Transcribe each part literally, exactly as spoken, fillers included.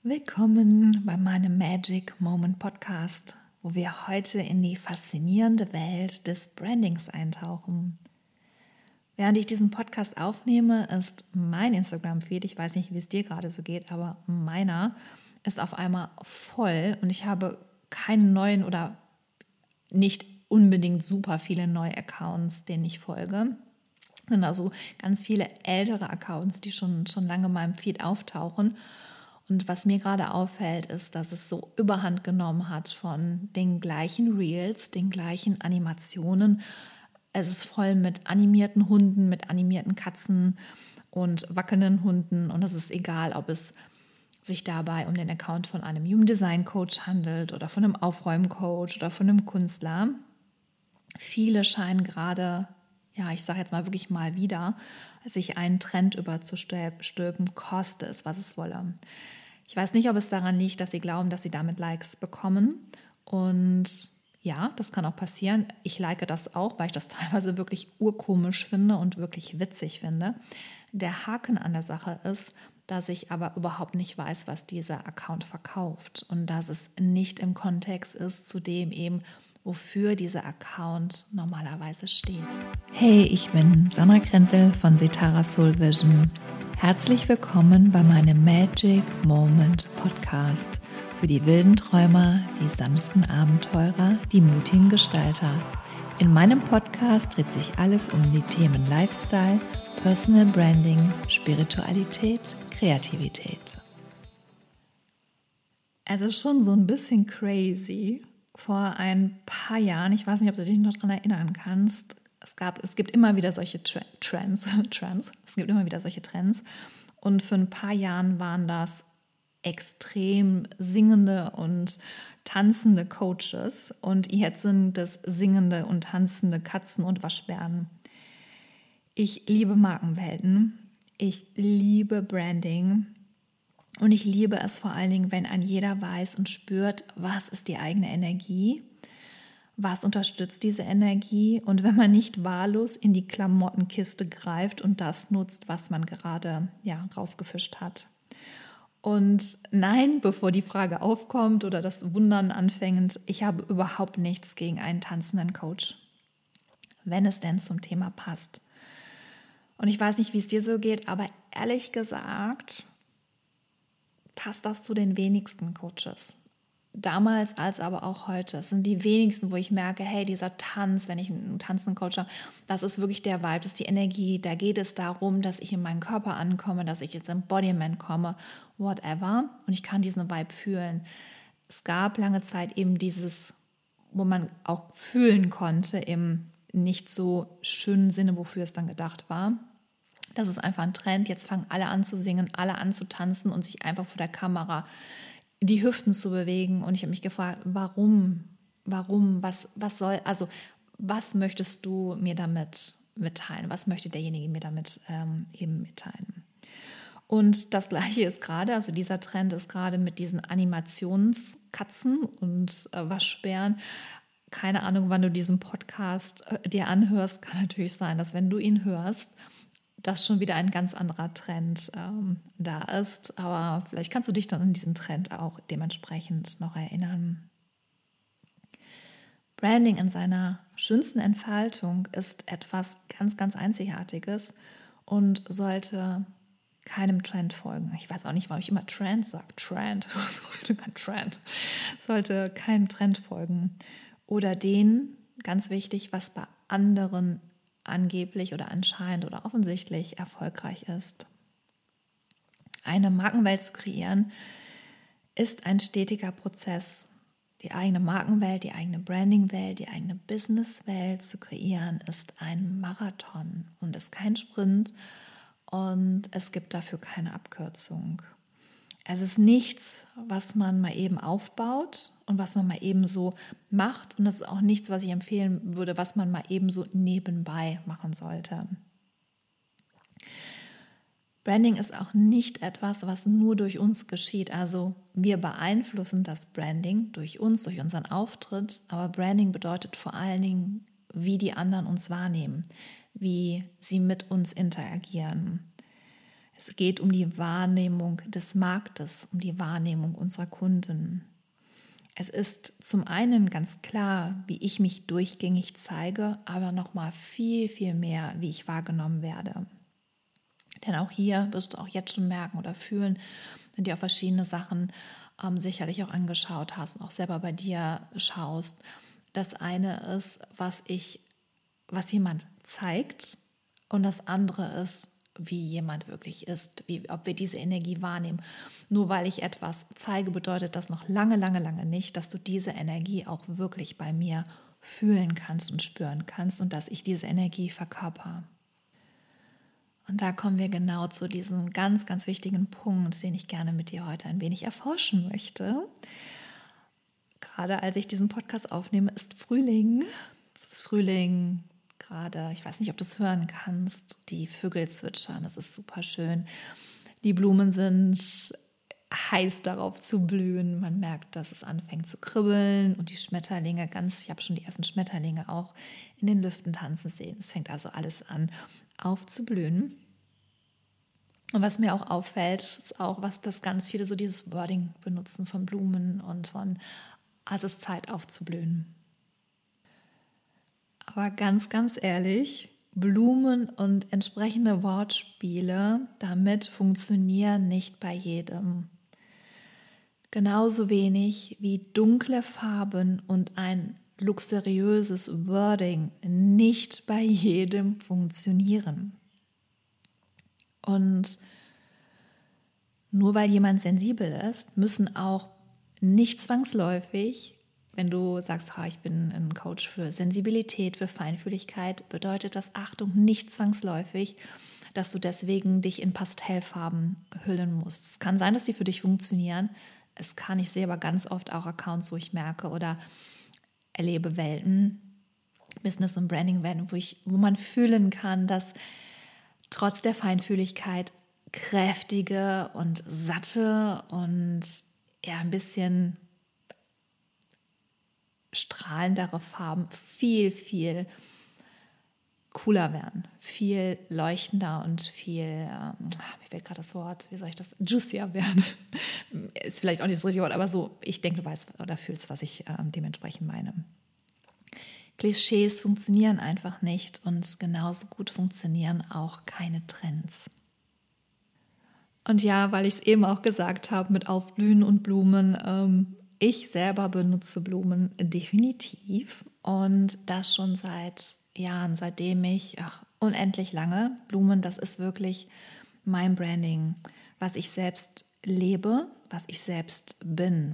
Willkommen bei meinem Magic Moment Podcast, wo wir heute in die faszinierende Welt des Brandings eintauchen. Während ich diesen Podcast aufnehme, ist mein Instagram-Feed, ich weiß nicht, wie es dir gerade so geht, aber meiner ist auf einmal voll und ich habe keine neuen oder nicht unbedingt super viele neue Accounts, denen ich folge. Es sind also ganz viele ältere Accounts, die schon, schon lange in meinem Feed auftauchen. Und was mir gerade auffällt, ist, dass es so Überhand genommen hat von den gleichen Reels, den gleichen Animationen. Es ist voll mit animierten Hunden, mit animierten Katzen und wackelnden Hunden. Und es ist egal, ob es sich dabei um den Account von einem Human Design Coach handelt oder von einem Aufräumcoach oder von einem Künstler. Viele scheinen gerade, ja, ich sage jetzt mal wirklich mal wieder, sich einen Trend überzustülpen, koste es, was es wolle. Ich weiß nicht, ob es daran liegt, dass sie glauben, dass sie damit Likes bekommen. Und ja, das kann auch passieren. Ich like das auch, weil ich das teilweise wirklich urkomisch finde und wirklich witzig finde. Der Haken an der Sache ist, dass ich aber überhaupt nicht weiß, was dieser Account verkauft und dass es nicht im Kontext ist zu dem eben, wofür dieser Account normalerweise steht. Hey, ich bin Sandra Krenzel von Setara Soul Vision. Herzlich willkommen bei meinem Magic Moment Podcast für die wilden Träumer, die sanften Abenteurer, die mutigen Gestalter. In meinem Podcast dreht sich alles um die Themen Lifestyle, Personal Branding, Spiritualität, Kreativität. Es ist schon so ein bisschen crazy. Vor ein paar Jahren, ich weiß nicht, ob du dich noch daran erinnern kannst, es gab, es gibt immer wieder solche Trends, Trends, es gibt immer wieder solche Trends. Und für ein paar Jahren waren das extrem singende und tanzende Coaches und jetzt sind das singende und tanzende Katzen und Waschbären. Ich liebe Markenwelten, ich liebe Branding und ich liebe es vor allen Dingen, wenn ein jeder weiß und spürt, was ist die eigene Energie, was unterstützt diese Energie und wenn man nicht wahllos in die Klamottenkiste greift und das nutzt, was man gerade ja, rausgefischt hat. Und nein, bevor die Frage aufkommt oder das Wundern anfängt, ich habe überhaupt nichts gegen einen tanzenden Coach, wenn es denn zum Thema passt. Und ich weiß nicht, wie es dir so geht, aber ehrlich gesagt passt das zu den wenigsten Coaches. Damals als aber auch heute. Es sind die wenigsten, wo ich merke, hey, dieser Tanz, wenn ich einen tanzenden Coach habe, das ist wirklich der Vibe, das ist die Energie. Da geht es darum, dass ich in meinen Körper ankomme, dass ich ins Embodiment komme, whatever. Und ich kann diesen Vibe fühlen. Es gab lange Zeit eben dieses, wo man auch fühlen konnte, im nicht so schönen Sinne, wofür es dann gedacht war. Das ist einfach ein Trend. Jetzt fangen alle an zu singen, alle an zu tanzen und sich einfach vor der Kamera die Hüften zu bewegen. Und ich habe mich gefragt, warum? Warum? Was, was soll, also was möchtest du mir damit mitteilen? Was möchte derjenige mir damit ähm, eben mitteilen? Und das Gleiche ist gerade, also dieser Trend ist gerade mit diesen Animationskatzen und äh, Waschbären. Keine Ahnung, wann du diesen Podcast äh, dir anhörst. Kann natürlich sein, dass wenn du ihn hörst, dass schon wieder ein ganz anderer Trend ähm, da ist. Aber vielleicht kannst du dich dann an diesen Trend auch dementsprechend noch erinnern. Branding in seiner schönsten Entfaltung ist etwas ganz, ganz Einzigartiges und sollte keinem Trend folgen. Ich weiß auch nicht, warum ich immer Trend sage. Trend, sollte kein Trend. Sollte keinem Trend folgen. Oder den, ganz wichtig, was bei anderen angeblich oder anscheinend oder offensichtlich erfolgreich ist. Eine Markenwelt zu kreieren ist ein stetiger Prozess. Die eigene Markenwelt, die eigene Brandingwelt, die eigene Businesswelt zu kreieren ist ein Marathon und ist kein Sprint und es gibt dafür keine Abkürzung. Es ist nichts, was man mal eben aufbaut und was man mal eben so macht. Und das ist auch nichts, was ich empfehlen würde, was man mal eben so nebenbei machen sollte. Branding ist auch nicht etwas, was nur durch uns geschieht. Also wir beeinflussen das Branding durch uns, durch unseren Auftritt. Aber Branding bedeutet vor allen Dingen, wie die anderen uns wahrnehmen, wie sie mit uns interagieren. Es geht um die Wahrnehmung des Marktes, um die Wahrnehmung unserer Kunden. Es ist zum einen ganz klar, wie ich mich durchgängig zeige, aber nochmal viel, viel mehr, wie ich wahrgenommen werde. Denn auch hier wirst du auch jetzt schon merken oder fühlen, wenn du auf verschiedene Sachen ähm, sicherlich auch angeschaut hast und auch selber bei dir schaust. Das eine ist, was ich, was jemand zeigt, und das andere ist, wie jemand wirklich ist, wie, ob wir diese Energie wahrnehmen. Nur weil ich etwas zeige, bedeutet das noch lange, lange, lange nicht, dass du diese Energie auch wirklich bei mir fühlen kannst und spüren kannst und dass ich diese Energie verkörper. Und da kommen wir genau zu diesem ganz, ganz wichtigen Punkt, den ich gerne mit dir heute ein wenig erforschen möchte. Gerade als ich diesen Podcast aufnehme, ist Frühling. Es ist Frühling. Gerade, ich weiß nicht, ob du es hören kannst, die Vögel zwitschern, das ist super schön. Die Blumen sind heiß darauf zu blühen. Man merkt, dass es anfängt zu kribbeln und die Schmetterlinge ganz, ich habe schon die ersten Schmetterlinge auch in den Lüften tanzen sehen. Es fängt also alles an aufzublühen. Und was mir auch auffällt, ist auch, was das ganz viele so dieses Wording benutzen von Blumen und von, also es ist Zeit aufzublühen. Aber ganz, ganz ehrlich, Blumen und entsprechende Wortspiele damit funktionieren nicht bei jedem. Genauso wenig wie dunkle Farben und ein luxuriöses Wording nicht bei jedem funktionieren. Und nur weil jemand sensibel ist, müssen auch nicht zwangsläufig, wenn du sagst, ha, ich bin ein Coach für Sensibilität, für Feinfühligkeit, bedeutet das, Achtung, nicht zwangsläufig, dass du deswegen dich in Pastellfarben hüllen musst. Es kann sein, dass die für dich funktionieren. Es kann, ich sehe aber ganz oft auch Accounts, wo ich merke oder erlebe Welten, Business- und Branding-Welten, wo, ich, wo man fühlen kann, dass trotz der Feinfühligkeit kräftige und satte und ja ein bisschen strahlendere Farben viel, viel cooler werden, viel leuchtender und viel, ähm, mir fällt gerade das Wort, wie soll ich das, juicier werden. Ist vielleicht auch nicht das richtige Wort, aber so, ich denke, du weißt oder fühlst, was ich ähm, dementsprechend meine. Klischees funktionieren einfach nicht und genauso gut funktionieren auch keine Trends. Und ja, weil ich es eben auch gesagt habe mit Aufblühen und Blumen, ähm, ich selber benutze Blumen definitiv und das schon seit Jahren, seitdem ich, ach, unendlich lange. Blumen, das ist wirklich mein Branding, was ich selbst lebe, was ich selbst bin.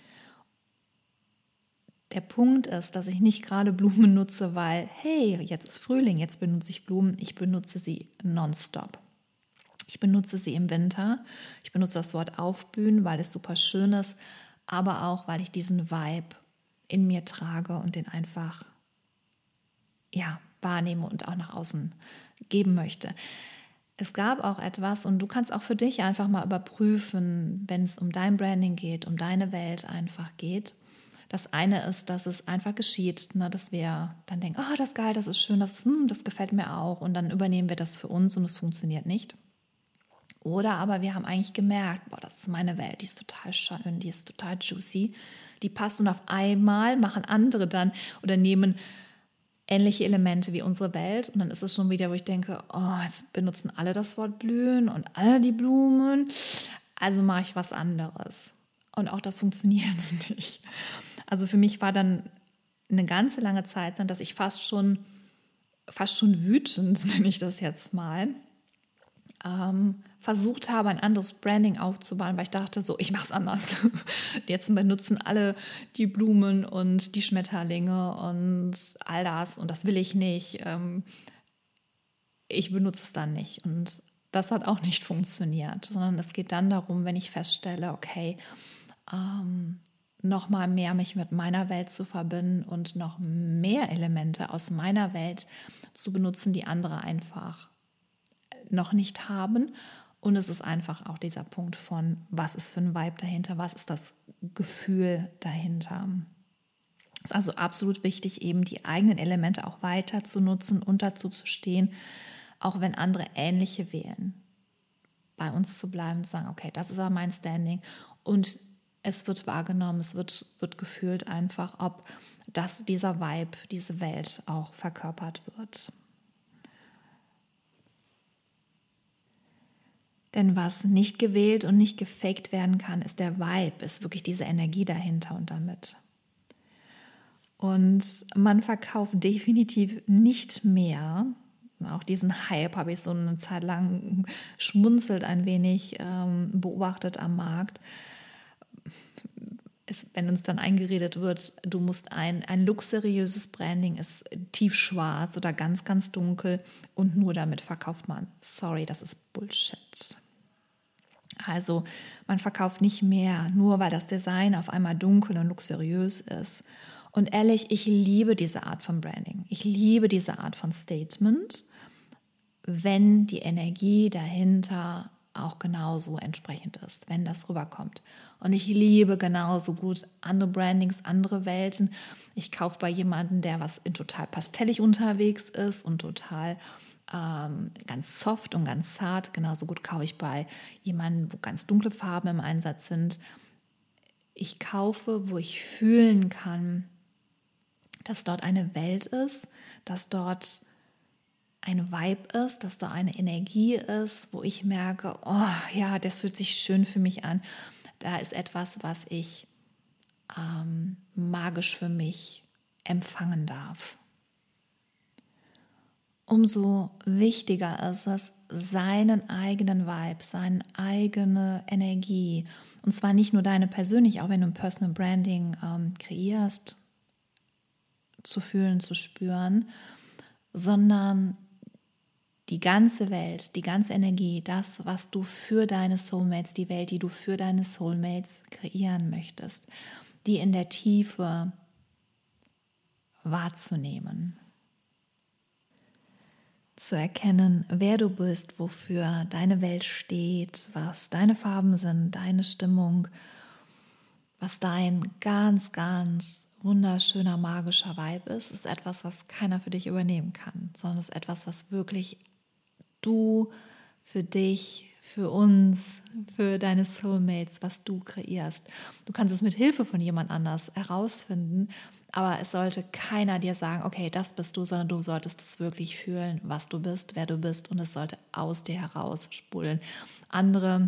Der Punkt ist, dass ich nicht gerade Blumen nutze, weil, hey, jetzt ist Frühling, jetzt benutze ich Blumen. Ich benutze sie nonstop. Ich benutze sie im Winter. Ich benutze das Wort aufblühen, weil es super schön ist, aber auch, weil ich diesen Vibe in mir trage und den einfach ja, wahrnehme und auch nach außen geben möchte. Es gab auch etwas und du kannst auch für dich einfach mal überprüfen, wenn es um dein Branding geht, um deine Welt einfach geht. Das eine ist, dass es einfach geschieht, ne, dass wir dann denken, oh, das ist geil, das ist schön, das, hm, das gefällt mir auch und dann übernehmen wir das für uns und es funktioniert nicht. Oder aber wir haben eigentlich gemerkt, boah, das ist meine Welt, die ist total schön, die ist total juicy, die passt und auf einmal machen andere dann oder nehmen ähnliche Elemente wie unsere Welt und dann ist es schon wieder, wo ich denke, oh, jetzt benutzen alle das Wort blühen und alle die Blumen, also mache ich was anderes. Und auch das funktioniert nicht. Also für mich war dann eine ganze lange Zeit, dass ich fast schon, fast schon wütend, nenne ich das jetzt mal, ähm, versucht habe, ein anderes Branding aufzubauen, weil ich dachte so, ich mache es anders. Jetzt benutzen alle die Blumen und die Schmetterlinge und all das und das will ich nicht. Ähm, ich benutze es dann nicht und das hat auch nicht funktioniert, sondern es geht dann darum, wenn ich feststelle, okay, ähm, noch mal mehr mich mit meiner Welt zu verbinden und noch mehr Elemente aus meiner Welt zu benutzen, die andere einfach noch nicht haben. Und es ist einfach auch dieser Punkt von, was ist für ein Vibe dahinter, was ist das Gefühl dahinter. Es ist also absolut wichtig, eben die eigenen Elemente auch weiter zu nutzen und dazu zu stehen, auch wenn andere ähnliche wählen. bei uns zu bleiben, zu sagen, okay, das ist aber mein Standing und es wird wahrgenommen, es wird, wird gefühlt einfach, ob das, dieser Vibe, diese Welt auch verkörpert wird. Denn was nicht gewählt und nicht gefaked werden kann, ist der Vibe, ist wirklich diese Energie dahinter und damit. Und man verkauft definitiv nicht mehr. Auch diesen Hype habe ich so eine Zeit lang schmunzelt ein wenig ähm, beobachtet am Markt. Es, wenn uns dann eingeredet wird, du musst ein, ein luxuriöses Branding ist tiefschwarz oder ganz, ganz dunkel und nur damit verkauft man. Sorry, das ist Bullshit. Also man verkauft nicht mehr, nur weil das Design auf einmal dunkel und luxuriös ist. Und ehrlich, ich liebe diese Art von Branding. Ich liebe diese Art von Statement, wenn die Energie dahinter auch genauso entsprechend ist, wenn das rüberkommt. Und ich liebe genauso gut andere Brandings, andere Welten. Ich kaufe bei jemandem, der was in total pastellig unterwegs ist und total ähm, ganz soft und ganz zart. Genauso gut kaufe ich bei jemandem, wo ganz dunkle Farben im Einsatz sind. Ich kaufe, wo ich fühlen kann, dass dort eine Welt ist, dass dort ein Vibe ist, dass da eine Energie ist, wo ich merke, oh ja, das fühlt sich schön für mich an. Da ist etwas, was ich ähm, magisch für mich empfangen darf. Umso wichtiger ist es, seinen eigenen Vibe, seine eigene Energie, und zwar nicht nur deine persönlich, auch wenn du ein Personal Branding ähm, kreierst, zu fühlen, zu spüren, sondern die ganze Welt, die ganze Energie, das, was du für deine Soulmates, die Welt, die du für deine Soulmates kreieren möchtest, die in der Tiefe wahrzunehmen. Zu erkennen, wer du bist, wofür deine Welt steht, was deine Farben sind, deine Stimmung, was dein ganz, ganz wunderschöner, magischer Vibe ist, ist etwas, was keiner für dich übernehmen kann, sondern es ist etwas, was wirklich du für dich, für uns, für deine Soulmates, was du kreierst. Du kannst es mit Hilfe von jemand anders herausfinden, aber es sollte keiner dir sagen, okay, das bist du, sondern du solltest es wirklich fühlen, was du bist, wer du bist, und es sollte aus dir heraus spulen. Andere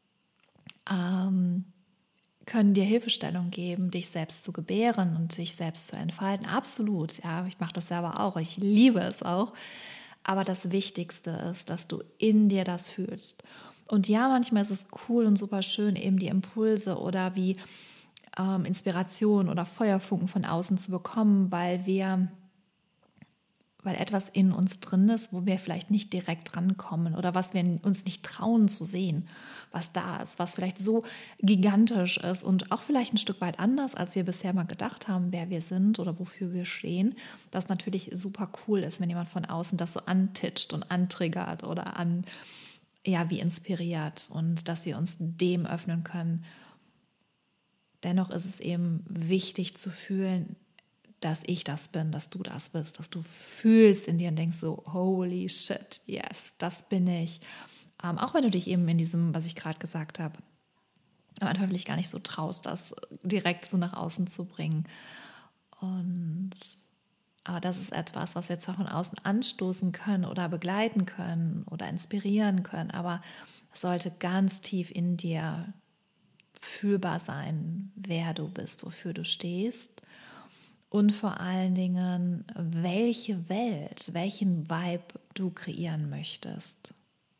ähm, können dir Hilfestellung geben, dich selbst zu gebären und sich selbst zu entfalten. Absolut, ja, ich mache das selber auch, ich liebe es auch. Aber das Wichtigste ist, dass du in dir das fühlst. Und ja, manchmal ist es cool und super schön, eben die Impulse oder wie ähm, Inspiration oder Feuerfunken von außen zu bekommen, weil wir, weil etwas in uns drin ist, wo wir vielleicht nicht direkt rankommen oder was wir uns nicht trauen zu sehen, was da ist, was vielleicht so gigantisch ist und auch vielleicht ein Stück weit anders, als wir bisher mal gedacht haben, wer wir sind oder wofür wir stehen. Das natürlich super cool ist, wenn jemand von außen das so antitscht und antriggert oder an, ja, wie inspiriert, und dass wir uns dem öffnen können. Dennoch ist es eben wichtig zu fühlen, dass ich das bin, dass du das bist, dass du fühlst in dir und denkst so, holy shit, yes, das bin ich. Ähm, auch wenn du dich eben in diesem, was ich gerade gesagt habe, am Anfang vielleicht gar nicht so traust, das direkt so nach außen zu bringen. Und aber das ist etwas, was wir zwar von außen anstoßen können oder begleiten können oder inspirieren können, aber es sollte ganz tief in dir fühlbar sein, wer du bist, wofür du stehst. Und vor allen Dingen, welche Welt, welchen Vibe du kreieren möchtest.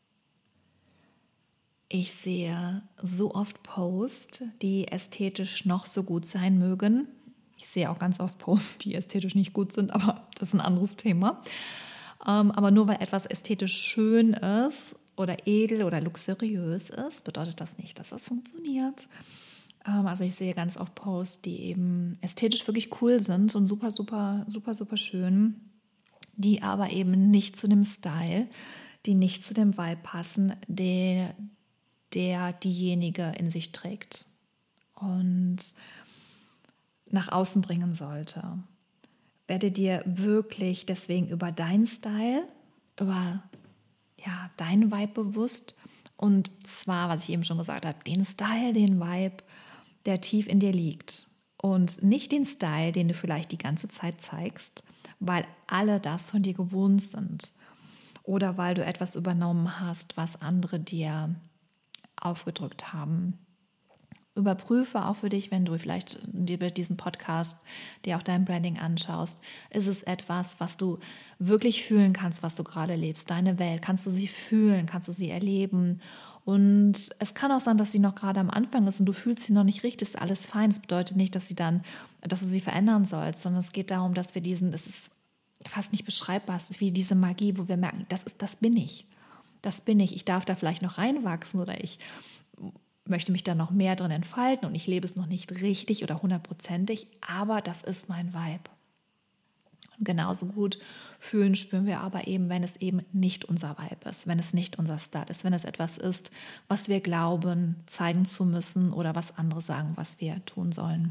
Ich sehe so oft Posts, die ästhetisch noch so gut sein mögen. Ich sehe auch ganz oft Posts, die ästhetisch nicht gut sind, aber das ist ein anderes Thema. Aber nur weil etwas ästhetisch schön ist oder edel oder luxuriös ist, bedeutet das nicht, dass das funktioniert. Also ich sehe ganz oft Posts, die eben ästhetisch wirklich cool sind und super, super, super, super schön, die aber eben nicht zu dem Style, die nicht zu dem Vibe passen, der, der diejenige in sich trägt und nach außen bringen sollte. Werde dir wirklich deswegen über deinen Style, über ja, deinen Vibe bewusst Und zwar, was ich eben schon gesagt habe, den Style, den Vibe, der tief in dir liegt. Und nicht den Style, den du vielleicht die ganze Zeit zeigst, weil alle das von dir gewohnt sind. Oder weil du etwas übernommen hast, was andere dir aufgedrückt haben. Überprüfe auch für dich, wenn du vielleicht dir diesen Podcast, dir auch dein Branding anschaust, ist es etwas, was du wirklich fühlen kannst, was du gerade lebst, deine Welt, kannst du sie fühlen, kannst du sie erleben. Und es kann auch sein, dass sie noch gerade am Anfang ist und du fühlst sie noch nicht richtig, ist alles fein. Das bedeutet nicht, dass sie dann, dass du sie verändern sollst, sondern es geht darum, dass wir diesen, es ist fast nicht beschreibbar, es ist wie diese Magie, wo wir merken, das ist, das bin ich. Das bin ich. Ich darf da vielleicht noch reinwachsen oder ich möchte mich da noch mehr drin entfalten und ich lebe es noch nicht richtig oder hundertprozentig, aber das ist mein Vibe. Und genauso gut fühlen, spüren wir aber eben, wenn es eben nicht unser Vibe ist, wenn es nicht unser Style ist, wenn es etwas ist, was wir glauben, zeigen zu müssen oder was andere sagen, was wir tun sollen.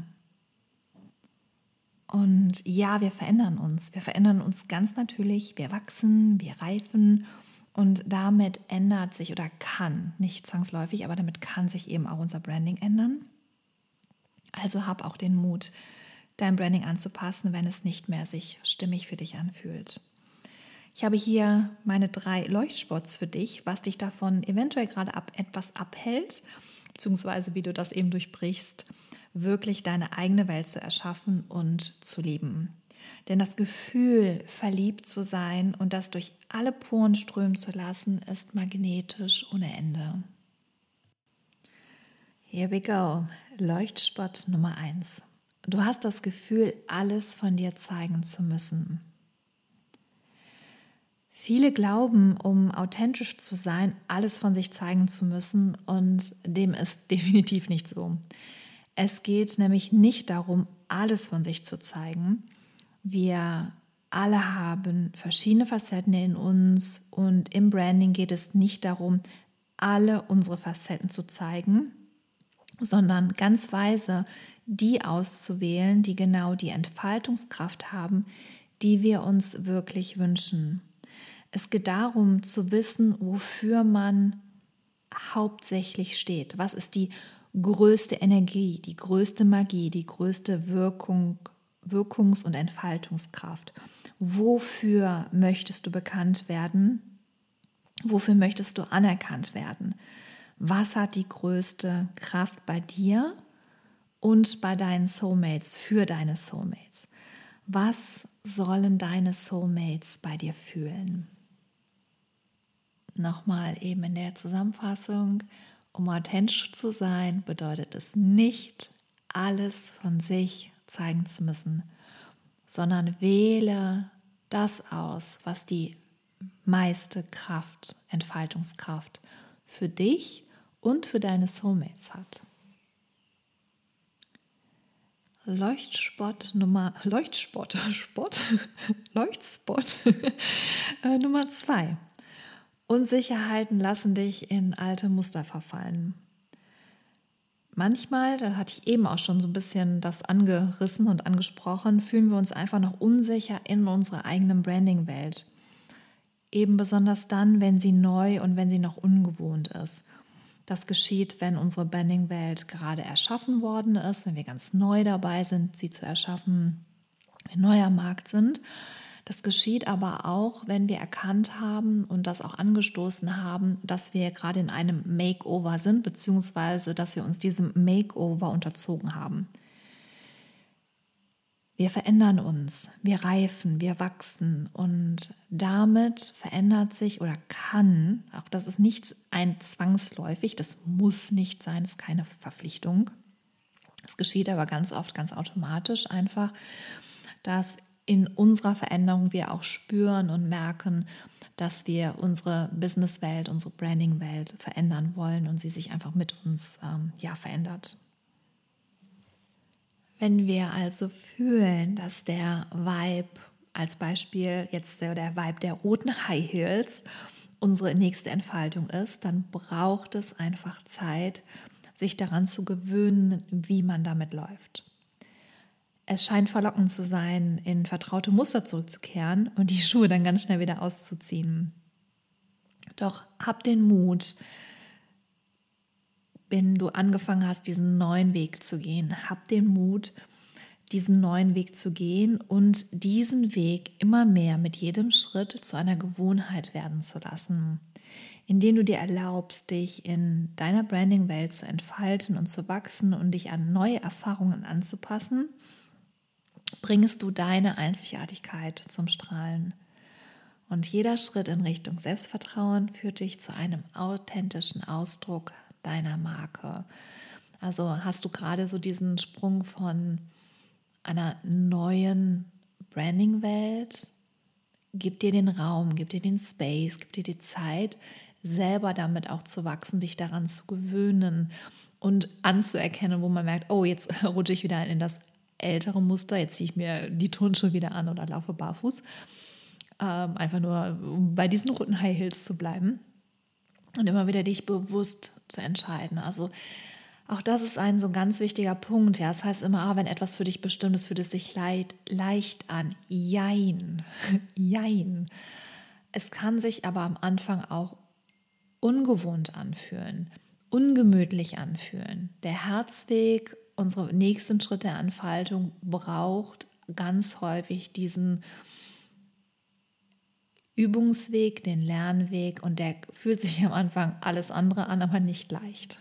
Und ja, wir verändern uns. Wir verändern uns ganz natürlich. Wir wachsen, wir reifen. Und damit ändert sich oder kann, nicht zwangsläufig, aber damit kann sich eben auch unser Branding ändern. Also hab auch den Mut, dein Branding anzupassen, wenn es nicht mehr sich stimmig für dich anfühlt. Ich habe hier meine drei Leuchtspots für dich, was dich davon eventuell gerade ab, etwas abhält, beziehungsweise wie du das eben durchbrichst, wirklich deine eigene Welt zu erschaffen und zu leben. Denn das Gefühl, verliebt zu sein und das durch alle Poren strömen zu lassen, ist magnetisch ohne Ende. Here we go. Leuchtspot Nummer eins. Du hast das Gefühl, alles von dir zeigen zu müssen. Viele glauben, um authentisch zu sein, alles von sich zeigen zu müssen, und dem ist definitiv nicht so. Es geht nämlich nicht darum, alles von sich zu zeigen. Wir alle haben verschiedene Facetten in uns und im Branding geht es nicht darum, alle unsere Facetten zu zeigen, sondern ganz weise die auszuwählen, die genau die Entfaltungskraft haben, die wir uns wirklich wünschen. Es geht darum zu wissen, wofür man hauptsächlich steht. Was ist die größte Energie, die größte Magie, die größte Wirkung, Wirkungs- und Entfaltungskraft. Wofür möchtest du bekannt werden? Wofür möchtest du anerkannt werden? Was hat die größte Kraft bei dir und bei deinen Soulmates, für deine Soulmates? Was sollen deine Soulmates bei dir fühlen? Nochmal eben in der Zusammenfassung: Um authentisch zu sein, bedeutet es nicht, alles von sich zeigen zu müssen, sondern wähle das aus, was die meiste Kraft, Entfaltungskraft für dich und für deine Soulmates hat. Leuchtspot Nummer, Leuchtspot, Spot, Leuchtspot äh, Nummer zwei. Unsicherheiten lassen dich in alte Muster verfallen. Manchmal, da hatte ich eben auch schon so ein bisschen das angerissen und angesprochen, fühlen wir uns einfach noch unsicher in unserer eigenen Branding-Welt. Eben besonders dann, wenn sie neu und wenn sie noch ungewohnt ist. Das geschieht, wenn unsere Branding-Welt gerade erschaffen worden ist, wenn wir ganz neu dabei sind, sie zu erschaffen, ein neuer Markt sind. Das geschieht aber auch, wenn wir erkannt haben und das auch angestoßen haben, dass wir gerade in einem Makeover sind, beziehungsweise dass wir uns diesem Makeover unterzogen haben. Wir verändern uns, wir reifen, wir wachsen und damit verändert sich oder kann, auch das ist nicht ein zwangsläufig, das muss nicht sein, das ist keine Verpflichtung. Es geschieht aber ganz oft ganz automatisch einfach, dass in unserer Veränderung wir auch spüren und merken, dass wir unsere Businesswelt, unsere Brandingwelt verändern wollen und sie sich einfach mit uns ähm, ja, verändert. Wenn wir also fühlen, dass der Vibe, als Beispiel jetzt der, der Vibe der roten High Heels unsere nächste Entfaltung ist, dann braucht es einfach Zeit, sich daran zu gewöhnen, wie man damit läuft. Es scheint verlockend zu sein, in vertraute Muster zurückzukehren und die Schuhe dann ganz schnell wieder auszuziehen. Doch hab den Mut, wenn du angefangen hast, diesen neuen Weg zu gehen. Hab den Mut, diesen neuen Weg zu gehen und diesen Weg immer mehr mit jedem Schritt zu einer Gewohnheit werden zu lassen, indem du dir erlaubst, dich in deiner Branding-Welt zu entfalten und zu wachsen und dich an neue Erfahrungen anzupassen, bringst du deine Einzigartigkeit zum Strahlen. Und jeder Schritt in Richtung Selbstvertrauen führt dich zu einem authentischen Ausdruck deiner Marke. Also hast du gerade so diesen Sprung von einer neuen Branding-Welt, gib dir den Raum, gib dir den Space, gib dir die Zeit, selber damit auch zu wachsen, dich daran zu gewöhnen und anzuerkennen, wo man merkt, oh, jetzt rutsche ich wieder in das ältere Muster, jetzt ziehe ich mir die Turnschuhe wieder an oder laufe barfuß. Ähm, einfach nur, um bei diesen roten High Heels zu bleiben und immer wieder dich bewusst zu entscheiden. Also auch das ist ein so ganz wichtiger Punkt. Ja, das heißt immer, ah, wenn etwas für dich bestimmt ist, fühlt es sich leicht, leicht an. Jein, jein. Es kann sich aber am Anfang auch ungewohnt anfühlen, ungemütlich anfühlen. Der Herzweg, unsere nächsten Schritte der Entfaltung, braucht ganz häufig diesen Übungsweg, den Lernweg, und der fühlt sich am Anfang alles andere an, aber nicht leicht.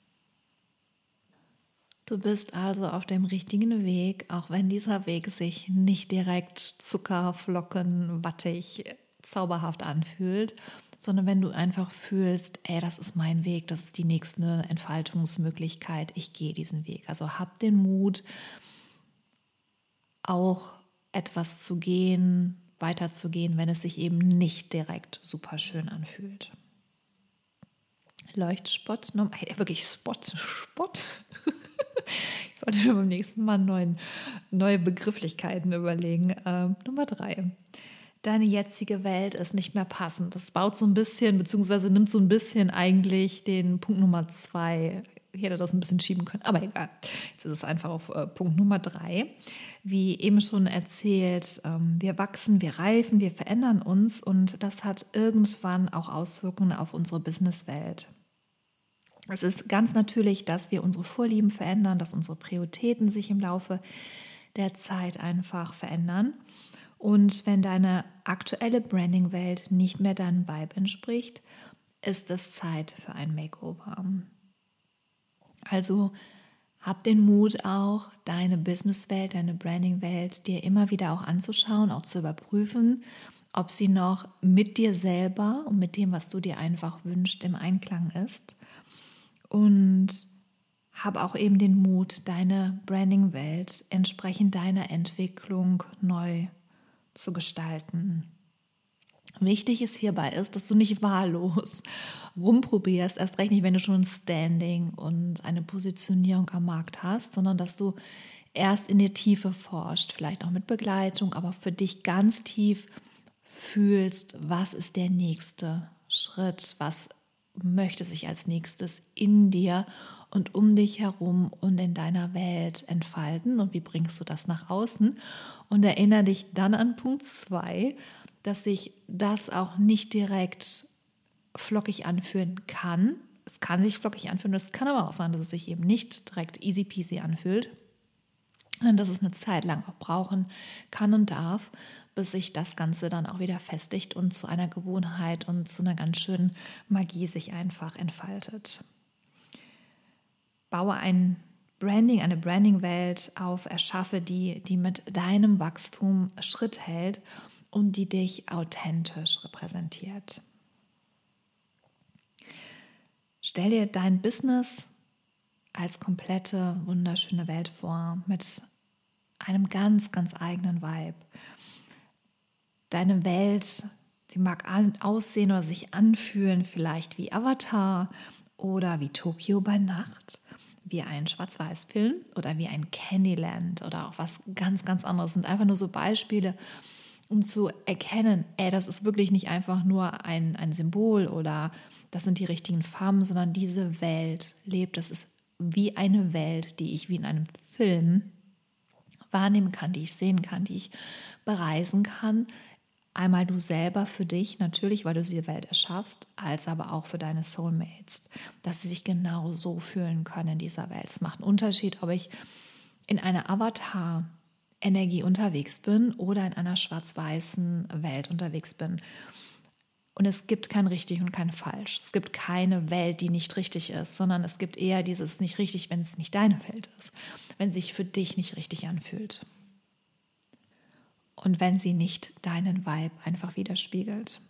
Du bist also auf dem richtigen Weg, auch wenn dieser Weg sich nicht direkt Zuckerflocken, wattig, zauberhaft anfühlt, sondern wenn du einfach fühlst, ey, das ist mein Weg, das ist die nächste Entfaltungsmöglichkeit, ich gehe diesen Weg. Also hab den Mut, auch etwas zu gehen, weiterzugehen, wenn es sich eben nicht direkt super schön anfühlt. Leuchtspot, no, wirklich Spot, Spot. Ich sollte mir beim nächsten Mal neuen, neue Begrifflichkeiten überlegen. Ähm, Nummer drei. Deine jetzige Welt ist nicht mehr passend. Das baut so ein bisschen, beziehungsweise nimmt so ein bisschen eigentlich den Punkt Nummer zwei. Ich hätte das ein bisschen schieben können, aber egal. Jetzt ist es einfach auf äh, Punkt Nummer drei. Wie eben schon erzählt, ähm, wir wachsen, wir reifen, wir verändern uns und das hat irgendwann auch Auswirkungen auf unsere Businesswelt. Es ist ganz natürlich, dass wir unsere Vorlieben verändern, dass unsere Prioritäten sich im Laufe der Zeit einfach verändern. Und wenn deine aktuelle Branding-Welt nicht mehr deinem Vibe entspricht, ist es Zeit für ein Makeover. Also hab den Mut auch, deine Business-Welt, deine Branding-Welt dir immer wieder auch anzuschauen, auch zu überprüfen, ob sie noch mit dir selber und mit dem, was du dir einfach wünschst, im Einklang ist. Und hab auch eben den Mut, deine Branding-Welt entsprechend deiner Entwicklung neu zu gestalten. Wichtig ist hierbei ist, dass du nicht wahllos rumprobierst, erst recht nicht, wenn du schon ein Standing und eine Positionierung am Markt hast, sondern dass du erst in die Tiefe forscht, vielleicht auch mit Begleitung, aber für dich ganz tief fühlst, was ist der nächste Schritt, was möchte sich als nächstes in dir und um dich herum und in deiner Welt entfalten und wie bringst du das nach außen? Und erinnere dich dann an Punkt zwei, dass sich das auch nicht direkt flockig anfühlen kann. Es kann sich flockig anfühlen, es kann aber auch sein, dass es sich eben nicht direkt easy peasy anfühlt. Und dass es eine Zeit lang auch brauchen kann und darf, bis sich das Ganze dann auch wieder festigt und zu einer Gewohnheit und zu einer ganz schönen Magie sich einfach entfaltet. Baue ein Branding, eine Branding-Welt auf, erschaffe die, die mit deinem Wachstum Schritt hält und die dich authentisch repräsentiert. Stell dir dein Business als komplette, wunderschöne Welt vor, mit einem ganz, ganz eigenen Vibe. Deine Welt, sie mag aussehen oder sich anfühlen, vielleicht wie Avatar oder wie Tokio bei Nacht, wie ein Schwarz-Weiß-Film oder wie ein Candyland oder auch was ganz, ganz anderes. Das sind einfach nur so Beispiele, um zu erkennen, ey, das ist wirklich nicht einfach nur ein, ein Symbol oder das sind die richtigen Farben, sondern diese Welt lebt. Das ist wie eine Welt, die ich wie in einem Film wahrnehmen kann, die ich sehen kann, die ich bereisen kann, Einmal du selber für dich, natürlich, weil du diese Welt erschaffst, als aber auch für deine Soulmates, dass sie sich genau so fühlen können in dieser Welt. Es macht einen Unterschied, ob ich in einer Avatar-Energie unterwegs bin oder in einer schwarz-weißen Welt unterwegs bin. Und es gibt kein richtig und kein falsch. Es gibt keine Welt, die nicht richtig ist, sondern es gibt eher dieses nicht richtig, wenn es nicht deine Welt ist, wenn sie sich für dich nicht richtig anfühlt. Und wenn sie nicht deinen Vibe einfach widerspiegelt.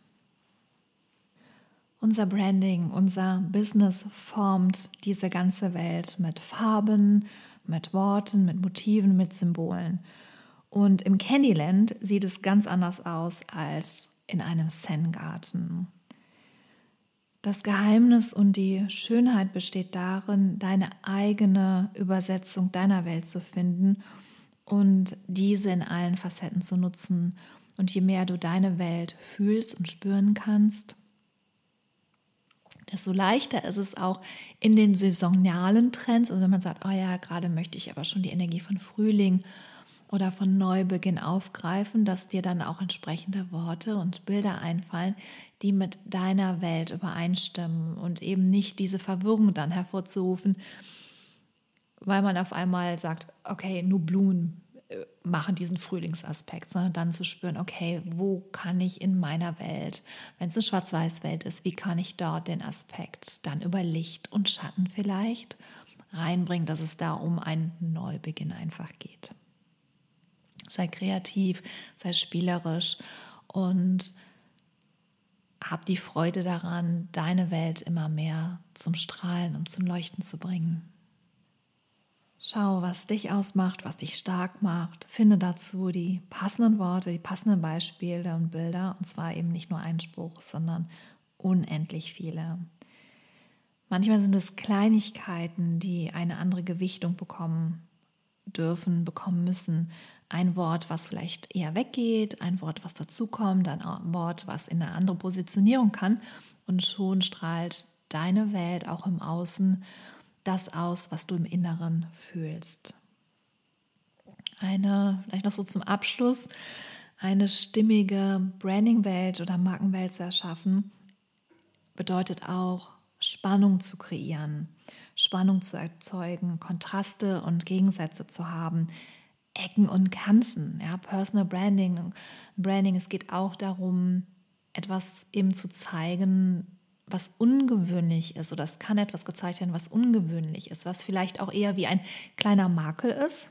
Unser Branding, unser Business formt diese ganze Welt mit Farben, mit Worten, mit Motiven, mit Symbolen. Und im Candyland sieht es ganz anders aus als in einem Zen-Garten. Das Geheimnis und die Schönheit besteht darin, deine eigene Übersetzung deiner Welt zu finden und diese in allen Facetten zu nutzen. Und je mehr du deine Welt fühlst und spüren kannst, desto leichter ist es auch in den saisonalen Trends. Also wenn man sagt, oh ja, gerade möchte ich aber schon die Energie von Frühling oder von Neubeginn aufgreifen, dass dir dann auch entsprechende Worte und Bilder einfallen, die mit deiner Welt übereinstimmen und eben nicht diese Verwirrung dann hervorzurufen, weil man auf einmal sagt, okay, nur Blumen machen diesen Frühlingsaspekt, sondern dann zu spüren, okay, wo kann ich in meiner Welt, wenn es eine Schwarz-Weiß-Welt ist, wie kann ich dort den Aspekt dann über Licht und Schatten vielleicht reinbringen, dass es da um einen Neubeginn einfach geht. Sei kreativ, sei spielerisch und hab die Freude daran, deine Welt immer mehr zum Strahlen und zum Leuchten zu bringen. Schau, was dich ausmacht, was dich stark macht. Finde dazu die passenden Worte, die passenden Beispiele und Bilder. Und zwar eben nicht nur ein Spruch, sondern unendlich viele. Manchmal sind es Kleinigkeiten, die eine andere Gewichtung bekommen dürfen, bekommen müssen. Ein Wort, was vielleicht eher weggeht, ein Wort, was dazukommt, ein Wort, was in eine andere Positionierung kann. Und schon strahlt deine Welt auch im Außen das aus, was du im Inneren fühlst. Eine, vielleicht noch so zum Abschluss, eine stimmige Branding-Welt oder Markenwelt zu erschaffen, bedeutet auch, Spannung zu kreieren, Spannung zu erzeugen, Kontraste und Gegensätze zu haben, Ecken und Kanten, ja, Personal Branding, Branding, es geht auch darum, etwas eben zu zeigen, was ungewöhnlich ist, oder es kann etwas gezeigt werden, was ungewöhnlich ist, was vielleicht auch eher wie ein kleiner Makel ist,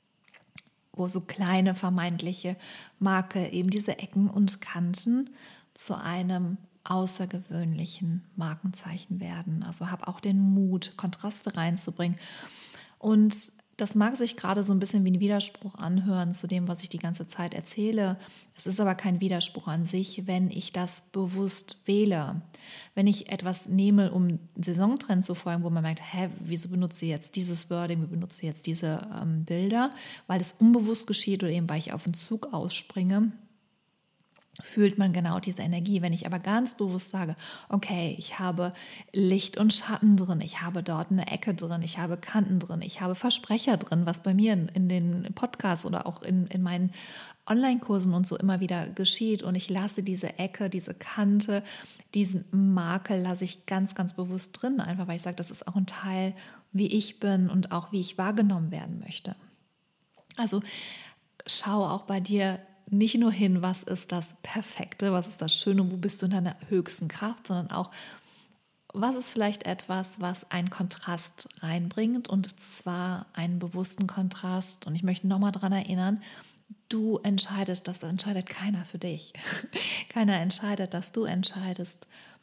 wo so kleine vermeintliche Makel, eben diese Ecken und Kanten zu einem außergewöhnlichen Markenzeichen werden. Also hab auch den Mut, Kontraste reinzubringen. Und das mag sich gerade so ein bisschen wie ein Widerspruch anhören zu dem, was ich die ganze Zeit erzähle. Es ist aber kein Widerspruch an sich, wenn ich das bewusst wähle. Wenn ich etwas nehme, um Saisontrends zu folgen, wo man merkt, hä, wieso benutze ich jetzt dieses Wording, wieso benutze ich jetzt diese ähm, Bilder, weil es unbewusst geschieht oder eben weil ich auf den Zug ausspringe, fühlt man genau diese Energie. Wenn ich aber ganz bewusst sage, okay, ich habe Licht und Schatten drin, ich habe dort eine Ecke drin, ich habe Kanten drin, ich habe Versprecher drin, was bei mir in, in den Podcasts oder auch in, in meinen Online-Kursen und so immer wieder geschieht, und ich lasse diese Ecke, diese Kante, diesen Makel lasse ich ganz, ganz bewusst drin, einfach weil ich sage, das ist auch ein Teil, wie ich bin und auch wie ich wahrgenommen werden möchte. Also schau auch bei dir nicht nur hin, was ist das Perfekte, was ist das Schöne, wo bist du in deiner höchsten Kraft, sondern auch, was ist vielleicht etwas, was einen Kontrast reinbringt, und zwar einen bewussten Kontrast. Und ich möchte nochmal daran erinnern, du entscheidest, das entscheidet keiner für dich. Keiner entscheidet, dass du entscheidest,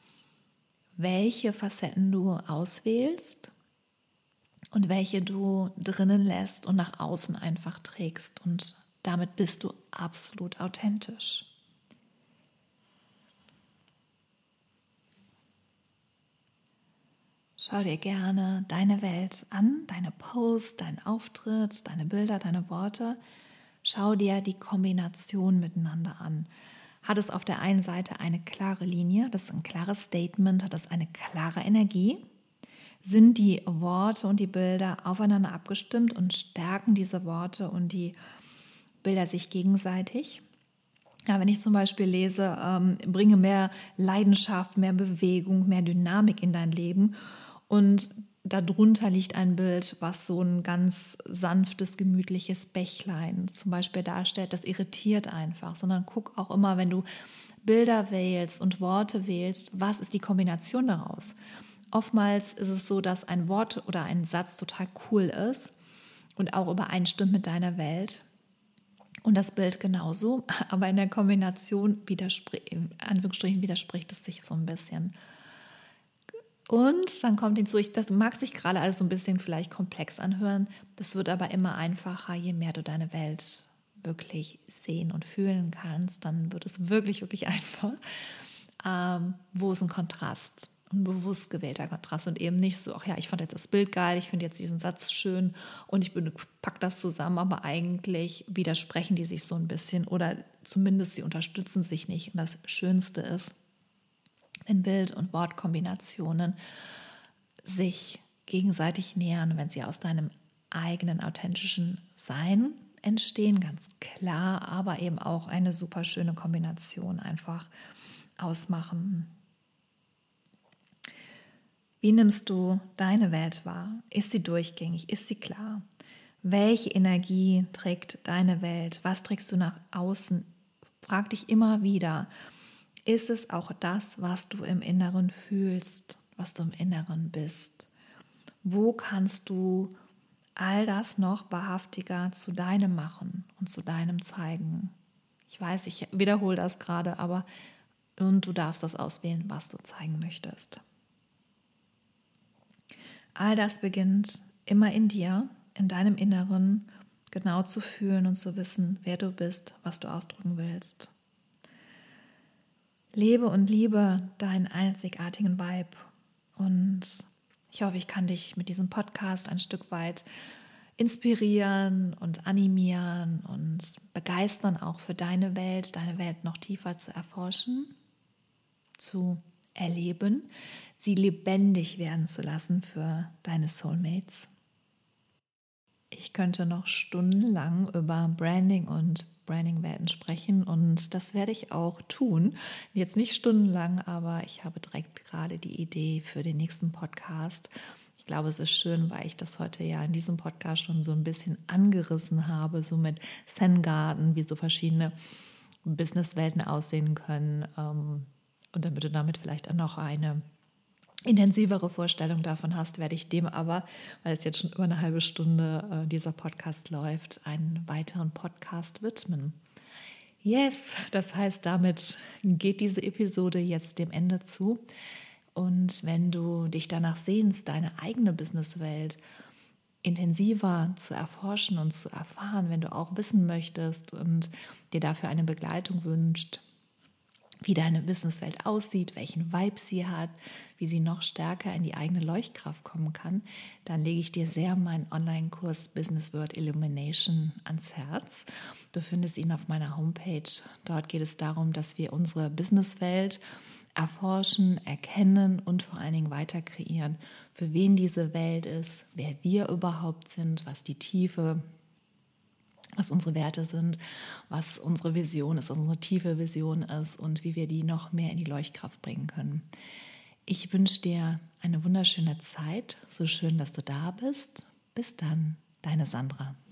welche Facetten du auswählst und welche du drinnen lässt und nach außen einfach trägst, und damit bist du absolut authentisch. Schau dir gerne deine Welt an, deine Posts, deinen Auftritt, deine Bilder, deine Worte. Schau dir die Kombination miteinander an. Hat es auf der einen Seite eine klare Linie, das ist ein klares Statement, hat es eine klare Energie? Sind die Worte und die Bilder aufeinander abgestimmt und stärken diese Worte und die Bilder sich gegenseitig? Ja, wenn ich zum Beispiel lese, ähm, bringe mehr Leidenschaft, mehr Bewegung, mehr Dynamik in dein Leben und darunter liegt ein Bild, was so ein ganz sanftes, gemütliches Bächlein zum Beispiel darstellt, das irritiert einfach, sondern guck auch immer, wenn du Bilder wählst und Worte wählst, was ist die Kombination daraus? Oftmals ist es so, dass ein Wort oder ein Satz total cool ist und auch übereinstimmt mit deiner Welt. Und das Bild genauso, aber in der Kombination widerspricht, in Anführungsstrichen widerspricht es sich so ein bisschen. Und dann kommt hinzu, das mag sich gerade alles so ein bisschen vielleicht komplex anhören, das wird aber immer einfacher, je mehr du deine Welt wirklich sehen und fühlen kannst, dann wird es wirklich, wirklich einfach. Ähm, wo ist ein Kontrast? Ein bewusst gewählter Kontrast und eben nicht so, ach ja, ich fand jetzt das Bild geil, ich finde jetzt diesen Satz schön und ich packe das zusammen, aber eigentlich widersprechen die sich so ein bisschen oder zumindest sie unterstützen sich nicht. Und das Schönste ist, wenn Bild- und Wortkombinationen sich gegenseitig nähern, wenn sie aus deinem eigenen authentischen Sein entstehen, ganz klar, aber eben auch eine super schöne Kombination einfach ausmachen. Wie nimmst du deine Welt wahr? Ist sie durchgängig? Ist sie klar? Welche Energie trägt deine Welt? Was trägst du nach außen? Frag dich immer wieder, ist es auch das, was du im Inneren fühlst, was du im Inneren bist? Wo kannst du all das noch wahrhaftiger zu deinem machen und zu deinem zeigen? Ich weiß, ich wiederhole das gerade, aber und du darfst das auswählen, was du zeigen möchtest. All das beginnt immer in dir, in deinem Inneren, genau zu fühlen und zu wissen, wer du bist, was du ausdrücken willst. Lebe und liebe deinen einzigartigen Vibe. Und ich hoffe, ich kann dich mit diesem Podcast ein Stück weit inspirieren und animieren und begeistern, auch für deine Welt, deine Welt noch tiefer zu erforschen, zu erleben, sie lebendig werden zu lassen für deine Soulmates. Ich könnte noch stundenlang über Branding und Branding-Welten sprechen und das werde ich auch tun. Jetzt nicht stundenlang, aber ich habe direkt gerade die Idee für den nächsten Podcast. Ich glaube, es ist schön, weil ich das heute ja in diesem Podcast schon so ein bisschen angerissen habe, so mit Zen Garden, wie so verschiedene Businesswelten aussehen können. Und damit du damit vielleicht auch noch eine intensivere Vorstellung davon hast, werde ich dem aber, weil es jetzt schon über eine halbe Stunde äh, dieser Podcast läuft, einen weiteren Podcast widmen. Yes, das heißt, damit geht diese Episode jetzt dem Ende zu. Und wenn du dich danach sehnst, deine eigene Businesswelt intensiver zu erforschen und zu erfahren, wenn du auch wissen möchtest und dir dafür eine Begleitung wünscht, wie deine Businesswelt aussieht, welchen Vibe sie hat, wie sie noch stärker in die eigene Leuchtkraft kommen kann, dann lege ich dir sehr meinen Online-Kurs Business World Illumination ans Herz. Du findest ihn auf meiner Homepage. Dort geht es darum, dass wir unsere Businesswelt erforschen, erkennen und vor allen Dingen weiter kreieren, für wen diese Welt ist, wer wir überhaupt sind, was die Tiefe was unsere Werte sind, was unsere Vision ist, was unsere tiefe Vision ist und wie wir die noch mehr in die Leuchtkraft bringen können. Ich wünsche dir eine wunderschöne Zeit, so schön, dass du da bist. Bis dann, deine Sandra.